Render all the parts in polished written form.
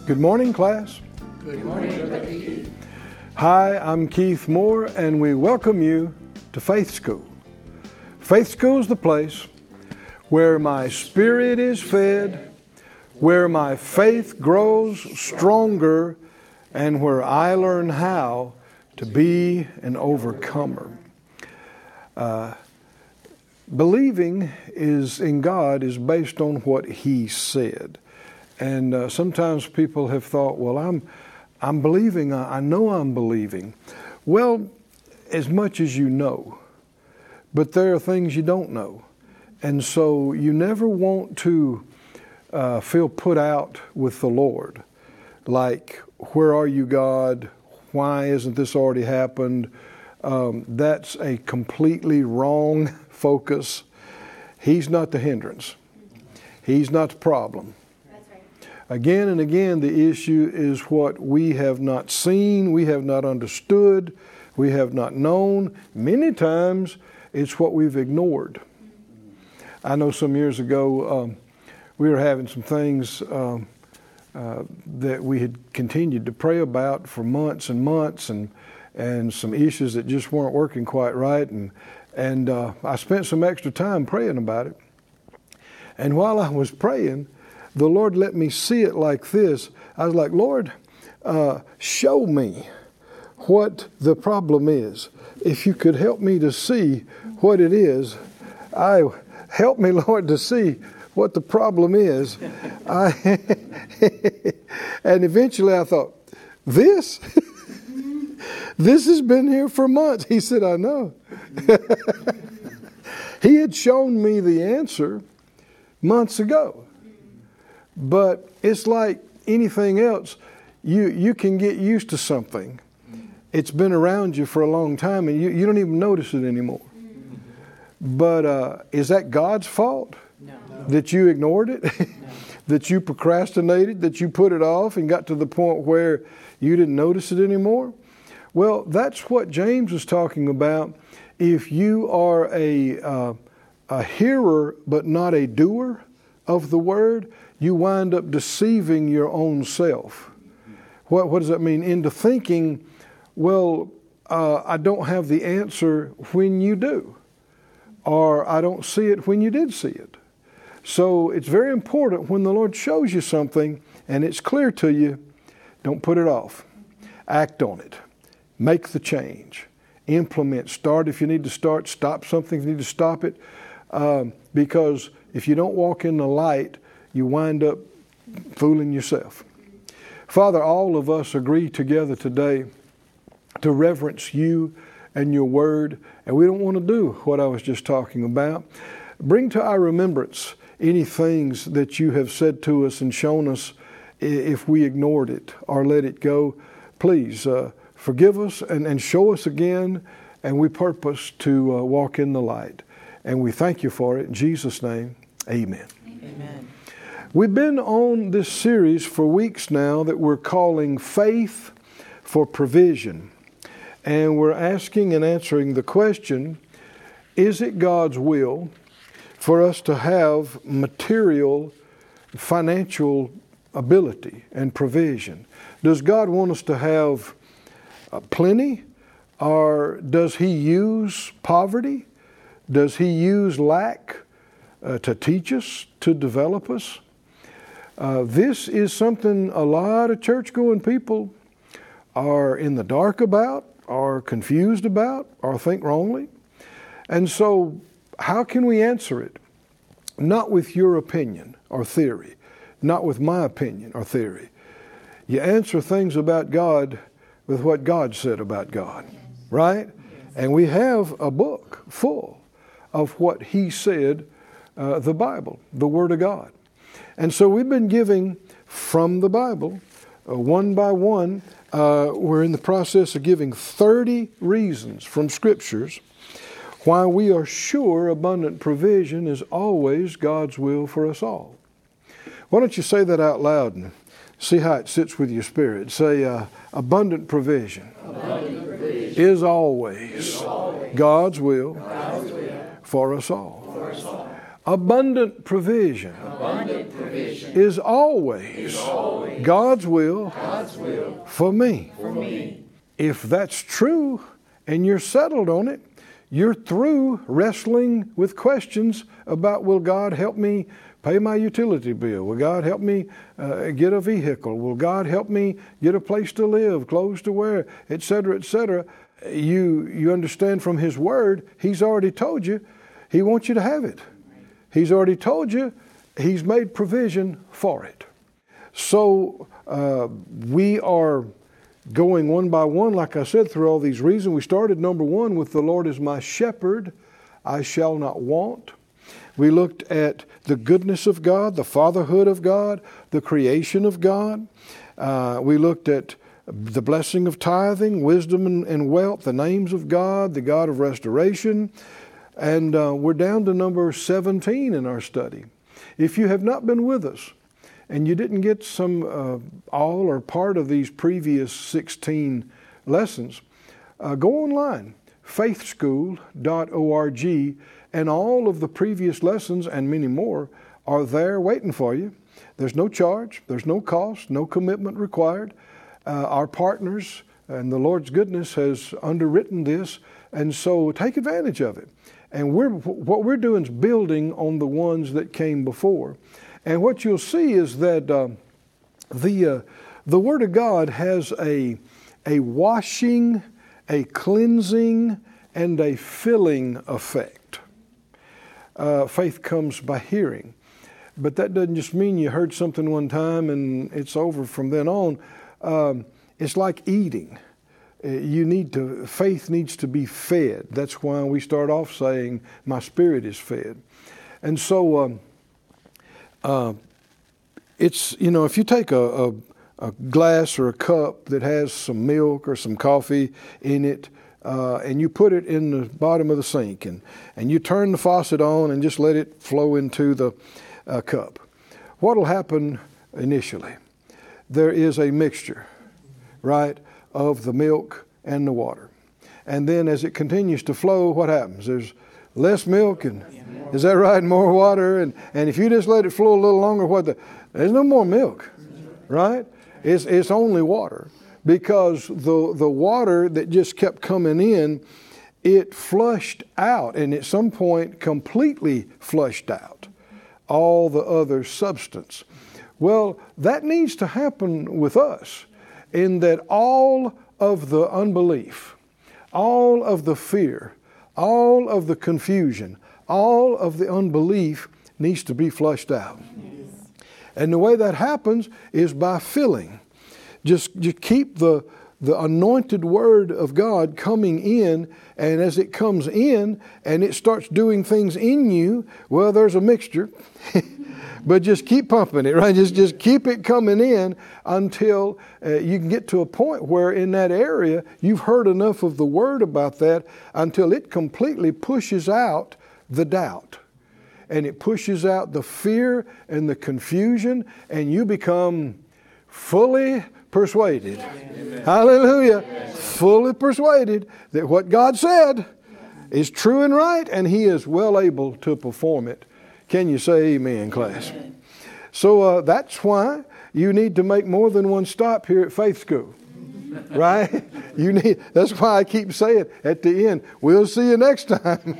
Good morning, class. Good morning, Brother Keith. Hi, I'm Keith Moore, and we welcome you to Faith School. Faith School is the place where my spirit is fed, where my faith grows stronger, and where I learn how to be an overcomer. Believing in God is based on what He said. And sometimes people have thought, well, I'm believing, I know I'm believing. Well, as much as you know, but there are things you don't know. And so you never want to feel put out with the Lord. Like, where are you, God? Why isn't this already happened? That's a completely wrong focus. He's not the hindrance. He's not the problem. Again and again, the issue is what we have not seen, we have not understood, we have not known. Many times, it's what we've ignored. I know some years ago, we were having some things that we had continued to pray about for months and months, and some issues that just weren't working quite right. And I spent some extra time praying about it. And while I was praying, the Lord let me see it like this. I was like, Lord, show me what the problem is. If you could help me to see what it is, help me, Lord, to see what the problem is. And eventually I thought, this has been here for months. He said, I know. He had shown me the answer months ago. But it's like anything else. You can get used to something. It's been around you for a long time, and you don't even notice it anymore. But is that God's fault? No. That you ignored it? No. That you procrastinated? That you put it off and got to the point where you didn't notice it anymore? Well, that's what James was talking about. If you are a hearer but not a doer of the word, you wind up deceiving your own self. What does that mean? Into thinking, well, I don't have the answer when you do. Or I don't see it when you did see it. So it's very important when the Lord shows you something and it's clear to you, don't put it off. Act on it. Make the change. Implement. Start if you need to start. Stop something if you need to stop it. Because if you don't walk in the light, you wind up fooling yourself. Father, all of us agree together today to reverence you and your word, and we don't want to do what I was just talking about. Bring to our remembrance any things that you have said to us and shown us if we ignored it or let it go. Please forgive us and show us again, and we purpose to walk in the light. And we thank you for it. In Jesus' name, amen. Amen. We've been on this series for weeks now that we're calling Faith for Provision. And we're asking and answering the question, is it God's will for us to have material, financial ability and provision? Does God want us to have plenty, or does He use poverty? Does He use lack to teach us, to develop us? This is something a lot of church-going people are in the dark about, are confused about, or think wrongly. And so how can we answer it? Not with your opinion or theory, not with my opinion or theory. You answer things about God with what God said about God, right? And we have a book full of what He said, the Bible, the Word of God. And so we've been giving from the Bible, one by one. We're in the process of giving 30 reasons from Scriptures why we are sure abundant provision is always God's will for us all. Why don't you say that out loud and see how it sits with your spirit? Say, abundant provision, is always God's will for us all. Abundant provision is always God's will for me. If that's true and you're settled on it, you're through wrestling with questions about, will God help me pay my utility bill? Will God help me get a vehicle? Will God help me get a place to live, clothes to wear, etc., etc.? You understand from His Word, He's already told you He wants you to have it. He's already told you He's made provision for it. So we are going one by one, like I said, through all these reasons. We started number one with the Lord is my shepherd, I shall not want. We looked at the goodness of God, the fatherhood of God, the creation of God. We looked at the blessing of tithing, wisdom and wealth, the names of God, the God of restoration. And we're down to number 17 in our study. If you have not been with us and you didn't get some all or part of these previous 16 lessons, go online, faithschool.org, and all of the previous lessons and many more are there waiting for you. There's no charge, there's no cost, no commitment required. Our partners and the Lord's goodness has underwritten this, and so take advantage of it. And what we're doing is building on the ones that came before. And what you'll see is that the Word of God has a washing, a cleansing, and a filling effect. Faith comes by hearing. But that doesn't just mean you heard something one time and it's over from then on. It's like eating. Faith needs to be fed. That's why we start off saying, my spirit is fed. And so it's, if you take a glass or a cup that has some milk or some coffee in it, and you put it in the bottom of the sink, and you turn the faucet on and just let it flow into the cup. What will happen initially? There is a mixture, right, of the milk and the water. And then as it continues to flow, what happens? There's less milk and, is that right, more water? And if you just let it flow a little longer, there's no more milk, right? It's only water. Because the water that just kept coming in, it flushed out, and at some point completely flushed out all the other substance. Well, that needs to happen with us, in that all of the unbelief, all of the fear, all of the confusion, all of the unbelief needs to be flushed out. Yes. And the way that happens is by filling. Just keep the anointed Word of God coming in, and as it comes in and it starts doing things in you, well, there's a mixture. But just keep pumping it, right? Just keep it coming in until you can get to a point where in that area you've heard enough of the Word about that until it completely pushes out the doubt. And it pushes out the fear and the confusion, and you become fully persuaded. Amen. Hallelujah. Yes. Fully persuaded that what God said is true and right, and He is well able to perform it. Can you say amen, class? Amen. So that's why you need to make more than one stop here at Faith School. Right? That's why I keep saying at the end, we'll see you next time.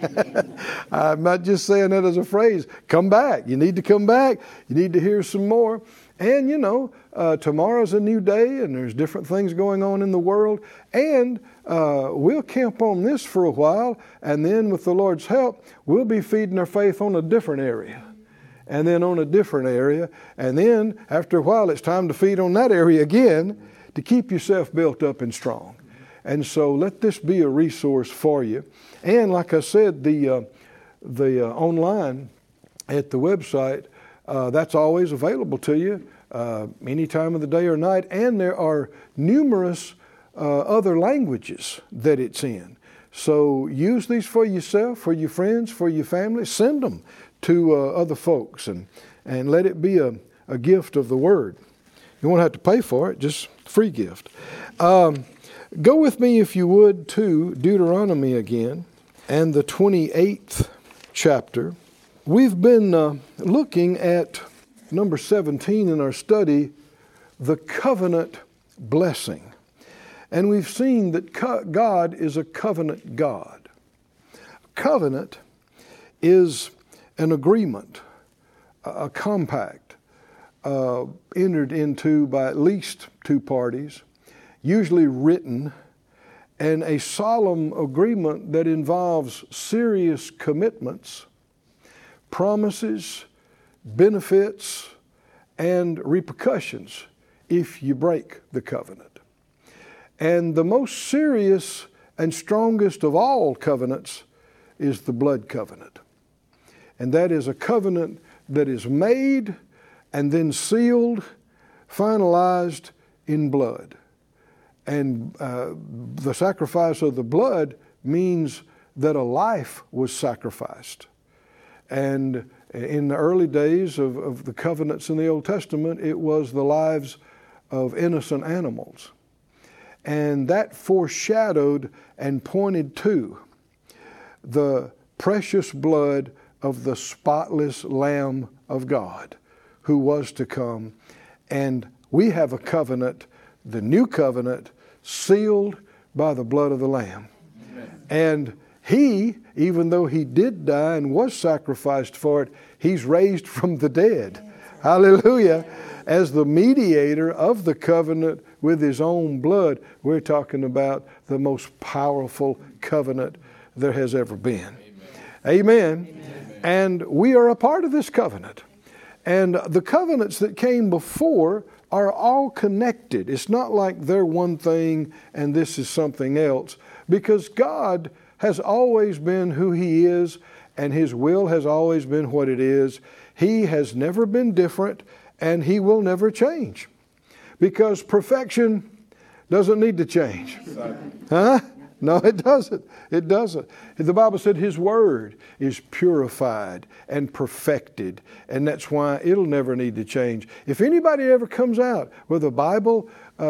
I'm not just saying that as a phrase. Come back. You need to come back. You need to hear some more. And tomorrow's a new day, and there's different things going on in the world. And we'll camp on this for a while, and then with the Lord's help, we'll be feeding our faith on a different area. And then on a different area. And then after a while, it's time to feed on that area again to keep yourself built up and strong. And so let this be a resource for you. And like I said, the online at the website, that's always available to you any time of the day or night. And there are numerous other languages that it's in. So use these for yourself, for your friends, for your family. Send them to other folks and let it be a gift of the Word. You won't have to pay for it, just free gift. Go with me, if you would, to Deuteronomy again, and the 28th chapter. We've been looking at number 17 in our study, the covenant blessing. And we've seen that God is a covenant God. Covenant is an agreement, a compact entered into by at least two parties, usually written, and a solemn agreement that involves serious commitments, promises, benefits, and repercussions if you break the covenant. And the most serious and strongest of all covenants is the blood covenant. And that is a covenant that is made and then sealed, finalized in blood. And the sacrifice of the blood means that a life was sacrificed. And in the early days of the covenants in the Old Testament, it was the lives of innocent animals. And that foreshadowed and pointed to the precious blood of the spotless Lamb of God who was to come. And we have a covenant, the new covenant, sealed by the blood of the Lamb. Amen. And He, even though He did die and was sacrificed for it, He's raised from the dead. Amen. Hallelujah. As the mediator of the covenant with His own blood, we're talking about the most powerful covenant there has ever been. Amen. Amen. And we are a part of this covenant. And the covenants that came before are all connected. It's not like they're one thing and this is something else, because God has always been who He is, and His will has always been what it is. He has never been different, and He will never change, because perfection doesn't need to change. Huh? No, it doesn't. It doesn't. The Bible said His Word is purified and perfected, and that's why it'll never need to change. If anybody ever comes out with a Bible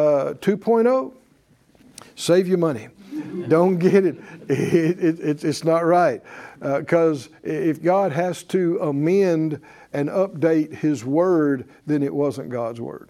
2.0, save your money. Don't get it. It's not right. Because if God has to amend and update His Word, then it wasn't God's Word.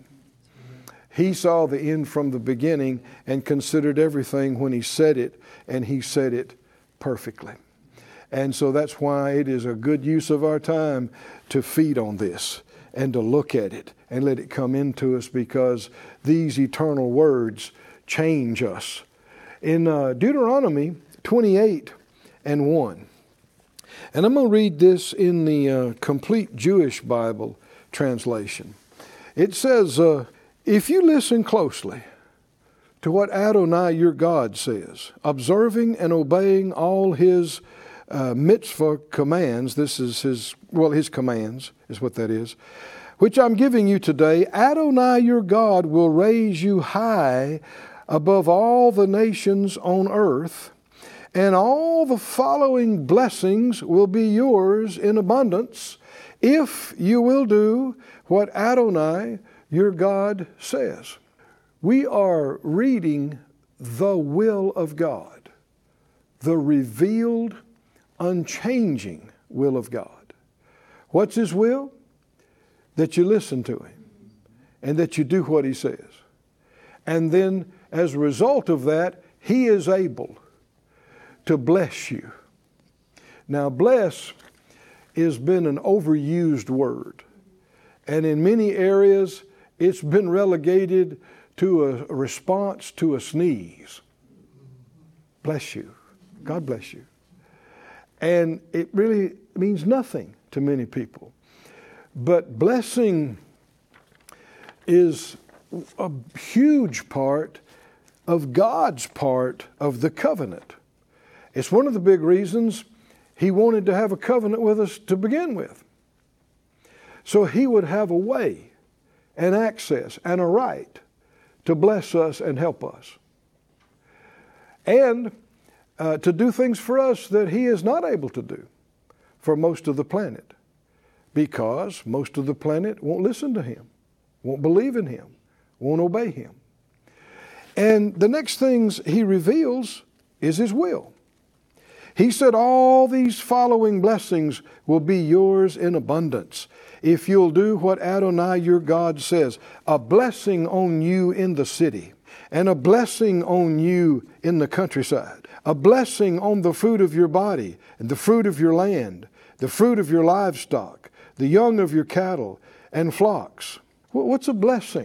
He saw the end from the beginning and considered everything when He said it, and He said it perfectly. And so that's why it is a good use of our time to feed on this and to look at it and let it come into us, because these eternal words change us. In Deuteronomy 28 and 1, and I'm going to read this in the Complete Jewish Bible translation. It says, if you listen closely to what Adonai your God says, observing and obeying all His mitzvah commands, this is His commands is what that is, which I'm giving you today, Adonai your God will raise you high above all the nations on earth, and all the following blessings will be yours in abundance if you will do what Adonai your God says. We are reading the will of God, the revealed, unchanging will of God. What's His will? That you listen to Him and that you do what He says. And then as a result of that, He is able to bless you. Now, bless has been an overused word. And in many areas, it's been relegated to a response to a sneeze. Bless you. God bless you. And it really means nothing to many people. But blessing is a huge part of God's part of the covenant. It's one of the big reasons He wanted to have a covenant with us to begin with. So He would have a way and access and a right to bless us and help us. And to do things for us that He is not able to do for most of the planet, because most of the planet won't listen to Him, won't believe in Him, won't obey Him. And the next things He reveals is His will. He said all these following blessings will be yours in abundance if you'll do what Adonai your God says. A blessing on you in the city, and a blessing on you in the countryside. A blessing on the fruit of your body, and the fruit of your land, the fruit of your livestock, the young of your cattle and flocks. What's a blessing?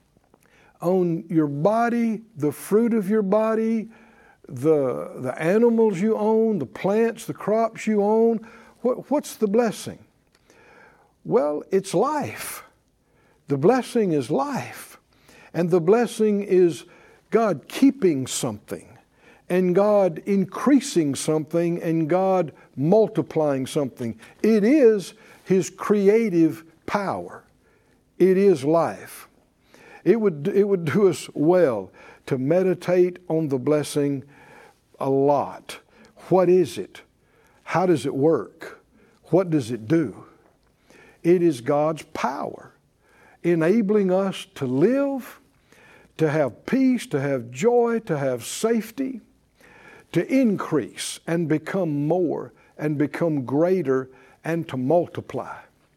On your body, the fruit of your body, the animals you own, the plants, the crops you own. What's the blessing? Well, it's life. The blessing is life. And the blessing is God keeping something, and God increasing something, and God multiplying something. It is His creative power. It is life. It would do us well to meditate on the blessing a lot. What is it? How does it work? What does it do? It is God's power enabling us to live, to have peace, to have joy, to have safety, to increase and become more and become greater and to multiply.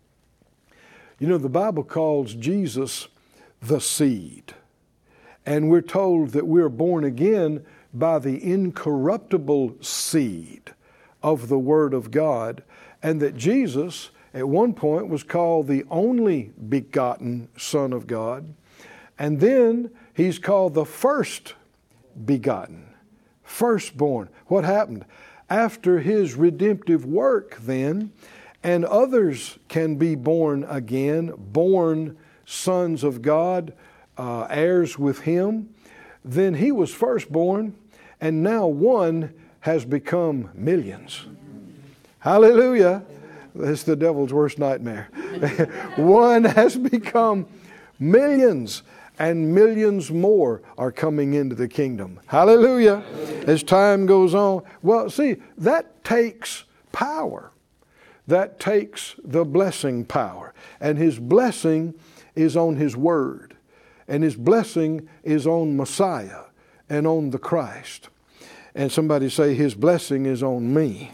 You know, the Bible calls Jesus the seed. And we're told that we're born again by the incorruptible seed of the Word of God, and that Jesus at one point was called the only begotten Son of God, and then He's called the first begotten, firstborn. What happened? After His redemptive work then, and others can be born again, born sons of God, heirs with Him, then He was firstborn, and now one has become millions. Hallelujah. That's the devil's worst nightmare. One has become millions, and millions more are coming into the kingdom. Hallelujah. As time goes on. Well, see, that takes power. That takes the blessing power. And His blessing is on His Word. And His blessing is on Messiah and on the Christ. And somebody say, His blessing is on me.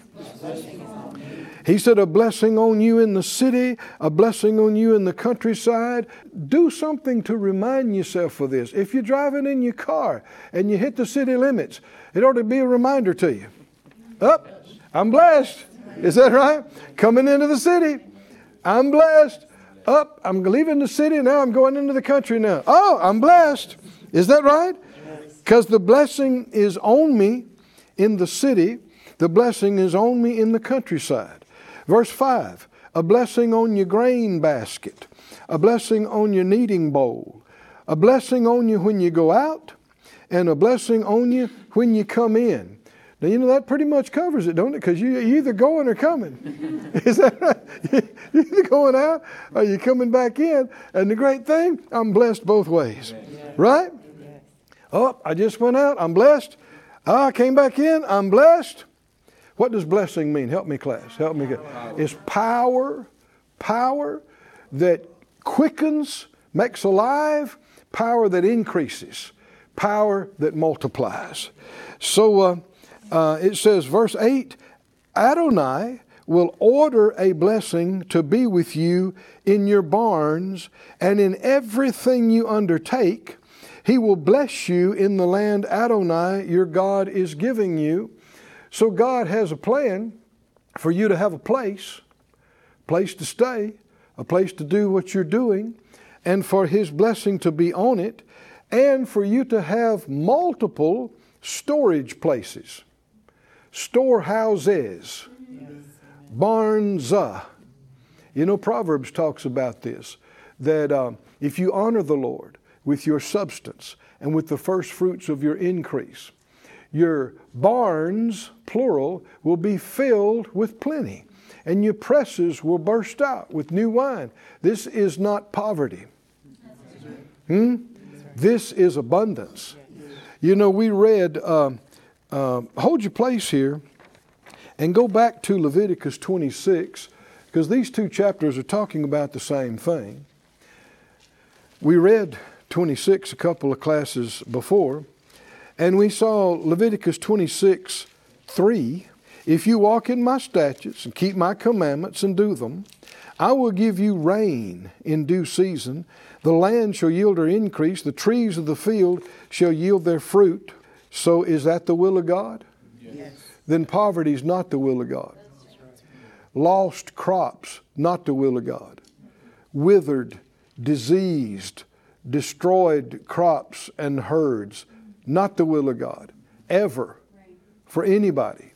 He said, a blessing on you in the city, a blessing on you in the countryside. Do something to remind yourself of this. If you're driving in your car and you hit the city limits, it ought to be a reminder to you. Up, I'm blessed. Is that right? Coming into the city, I'm blessed. Up, I'm leaving the city, now I'm going into the country now. Oh, I'm blessed. Is that right? Because the blessing is on me in the city. The blessing is on me in the countryside. Verse 5, a blessing on your grain basket, a blessing on your kneading bowl, a blessing on you when you go out, and a blessing on you when you come in. Now, you know, that pretty much covers it, don't it? Because you're either going or coming. Is that right? You're either going out or you're coming back in. And the great thing, I'm blessed both ways. Right? Oh, I just went out, I'm blessed. I came back in, I'm blessed. What does blessing mean? Help me, class. Help me. It's power that quickens, makes alive, power that increases, power that multiplies. So it says, verse 8, Adonai will order a blessing to be with you in your barns and in everything you undertake. He will bless you in the land Adonai, your God, is giving you. So God has a plan for you to have a place to stay, a place to do what you're doing, and for His blessing to be on it, and for you to have multiple storage places, storehouses, barns. You know, Proverbs talks about this, that if you honor the Lord with your substance and with the first fruits of your increase, your barns, plural, will be filled with plenty, and your presses will burst out with new wine. This is not poverty. This is abundance. You know, we read, hold your place here and go back to Leviticus 26, because these two chapters are talking about the same thing. We read 26 a couple of classes before, and we saw Leviticus 26:3. If you walk in my statutes and keep my commandments and do them, I will give you rain in due season. The land shall yield her increase. The trees of the field shall yield their fruit. So is that the will of God? Yes. Then poverty is not the will of God. Lost crops, not the will of God. Withered, diseased, destroyed crops and herds, not the will of God. Ever. For anybody.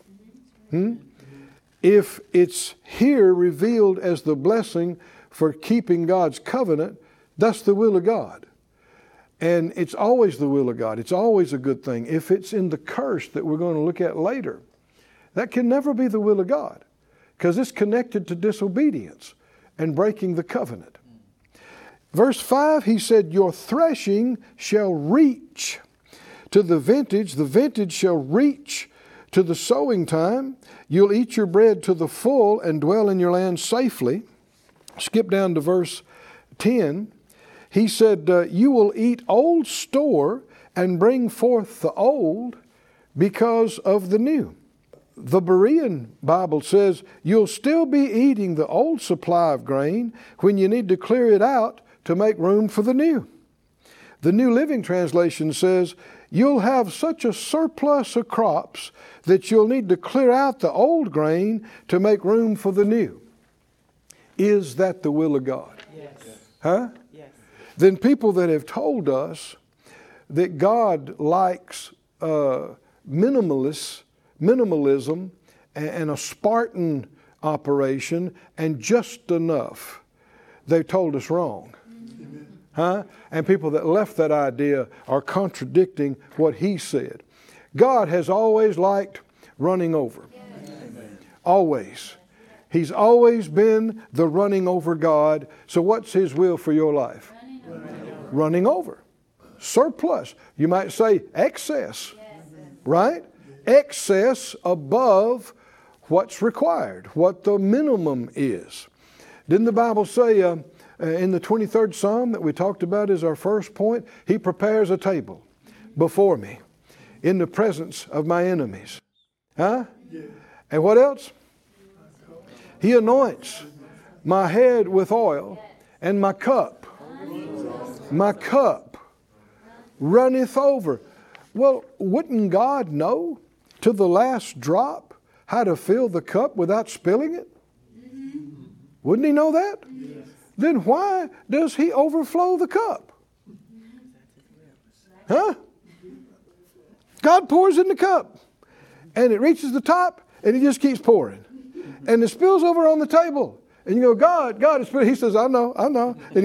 If it's here revealed as the blessing for keeping God's covenant, that's the will of God. And it's always the will of God. It's always a good thing. If it's in the curse that we're going to look at later, that can never be the will of God, because it's connected to disobedience and breaking the covenant. Verse 5, he said, your threshing shall reach to the vintage shall reach to the sowing time. You'll eat your bread to the full and dwell in your land safely. Skip down to verse 10. He said, you will eat old store and bring forth the old because of the new. The Berean Bible says you'll still be eating the old supply of grain when you need to clear it out to make room for the new. The New Living Translation says you'll have such a surplus of crops that you'll need to clear out the old grain to make room for the new. Is that the will of God? Yes. Huh? Yes. Then people that have told us that God likes minimalism and a Spartan operation and just enough, they've told us wrong. Huh? And people that left that idea are contradicting what he said. God has always liked running over. Yes. Always. He's always been the running over God. So what's his will for your life? Running over. Surplus. You might say excess. Yes. Right? Excess above what's required, what the minimum is. Didn't the Bible say in the 23rd Psalm that we talked about as our first point, he prepares a table before me in the presence of my enemies. Huh? Yeah. And what else? He anoints my head with oil, and my cup runneth over. Well, wouldn't God know to the last drop how to fill the cup without spilling it? Wouldn't he know that? Yes. Then why does he overflow the cup? Huh? God pours in the cup, and it reaches the top, and he just keeps pouring. And it spills over on the table. And you go, God, it's spilling. He says, I know. And,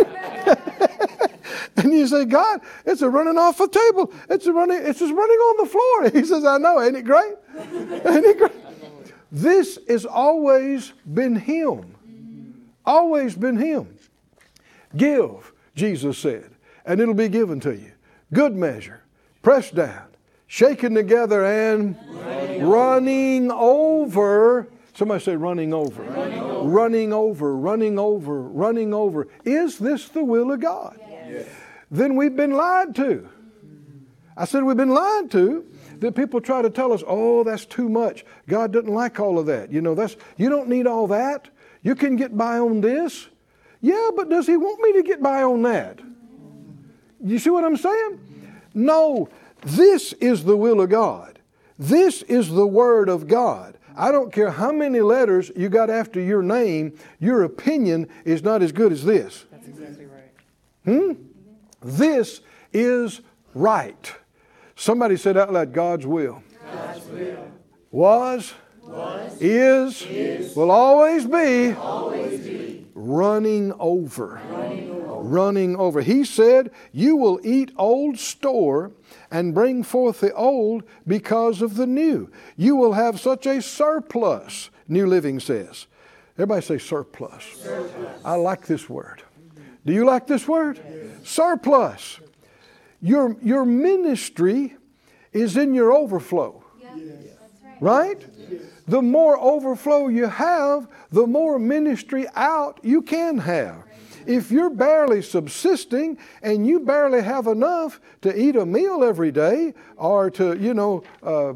and you say, God, it's a running off the table. It's just running on the floor. He says, I know. Ain't it great? Ain't it great? This has always been him. Always been him. Give, Jesus said, and it'll be given to you. Good measure, pressed down, shaken together, and running over. Somebody say running over. Running over. Is this the will of God? Yes. Then we've been lied to. I said we've been lied to. That people try to tell us, oh, that's too much. God doesn't like all of that. You don't need all that. You can get by on this. Yeah, but does he want me to get by on that? You see what I'm saying? No, this is the will of God. This is the Word of God. I don't care how many letters you got after your name, your opinion is not as good as this. That's exactly right. This is right. Somebody said out loud, God's will. God's will. Was is, will always be, running over. Running over. He said, you will eat old store and bring forth the old because of the new. You will have such a surplus, New Living says. Everybody say surplus. I like this word. Do you like this word? Yes. Surplus. Your ministry is in your overflow. Yes. Right? Yes. The more overflow you have, the more ministry out you can have. If you're barely subsisting and you barely have enough to eat a meal every day or to,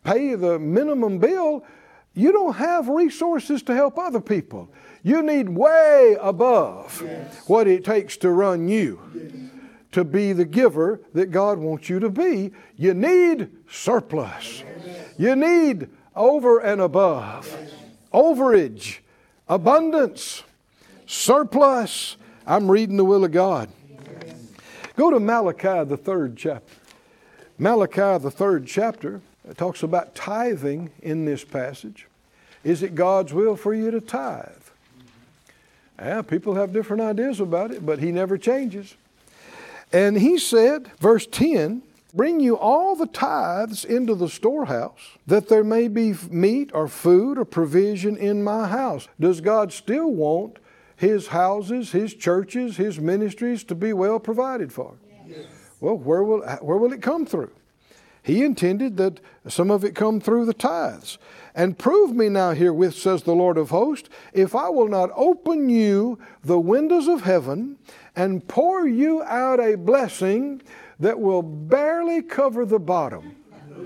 pay the minimum bill, you don't have resources to help other people. You need way above what it takes to run you, to be the giver that God wants you to be. You need surplus. You need over and above, overage, abundance, surplus. I'm reading the will of God. Go to Malachi, the 3rd chapter. Malachi, the 3rd chapter, talks about tithing in this passage. Is it God's will for you to tithe? Yeah, people have different ideas about it, but He never changes. And He said, verse 10, bring you all the tithes into the storehouse, that there may be meat or food or provision in my house. Does God still want His houses, His churches, His ministries to be well provided for? Yes. Well, where will it come through? He intended that some of it come through the tithes. And prove me now herewith, says the Lord of hosts, if I will not open you the windows of heaven and pour you out a blessing that will barely cover the bottom.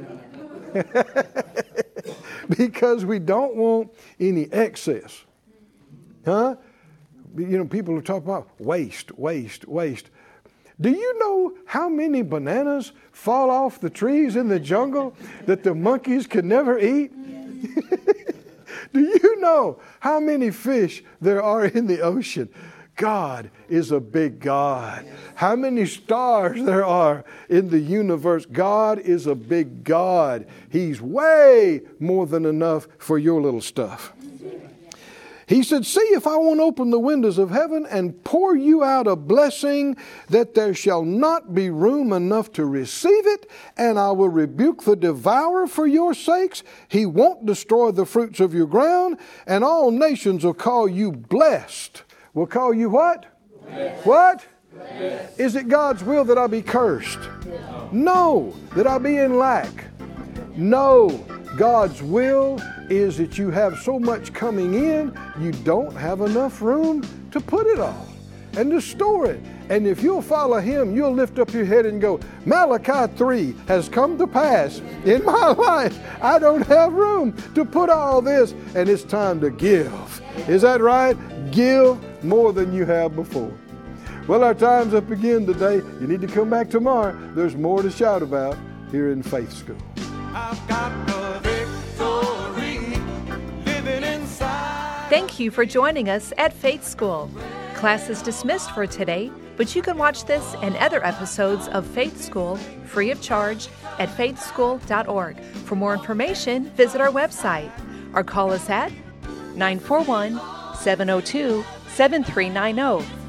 Because we don't want any excess. Huh? You know, people are talking about waste. Do you know how many bananas fall off the trees in the jungle that the monkeys could never eat? Do you know how many fish there are in the ocean? God is a big God. How many stars there are in the universe? God is a big God. He's way more than enough for your little stuff. He said, see if I won't open the windows of heaven and pour you out a blessing that there shall not be room enough to receive it, and I will rebuke the devourer for your sakes. He won't destroy the fruits of your ground, and all nations will call you blessed. Will call you what? Blessed. What? Blessed. Is it God's will that I be cursed? No. That I be in lack? No. God's will is that you have so much coming in, you don't have enough room to put it all and to store it. And if you'll follow Him, you'll lift up your head and go, Malachi 3 has come to pass in my life. I don't have room to put all this, and it's time to give. Is that right? Give more than you have before. Well, our time's up again today. You need to come back tomorrow. There's more to shout about here in Faith School. I've got the victory living inside. Thank you for joining us at Faith School. Class is dismissed for today, but you can watch this and other episodes of Faith School free of charge at faithschool.org. For more information, visit our website or call us at 941-702-7390.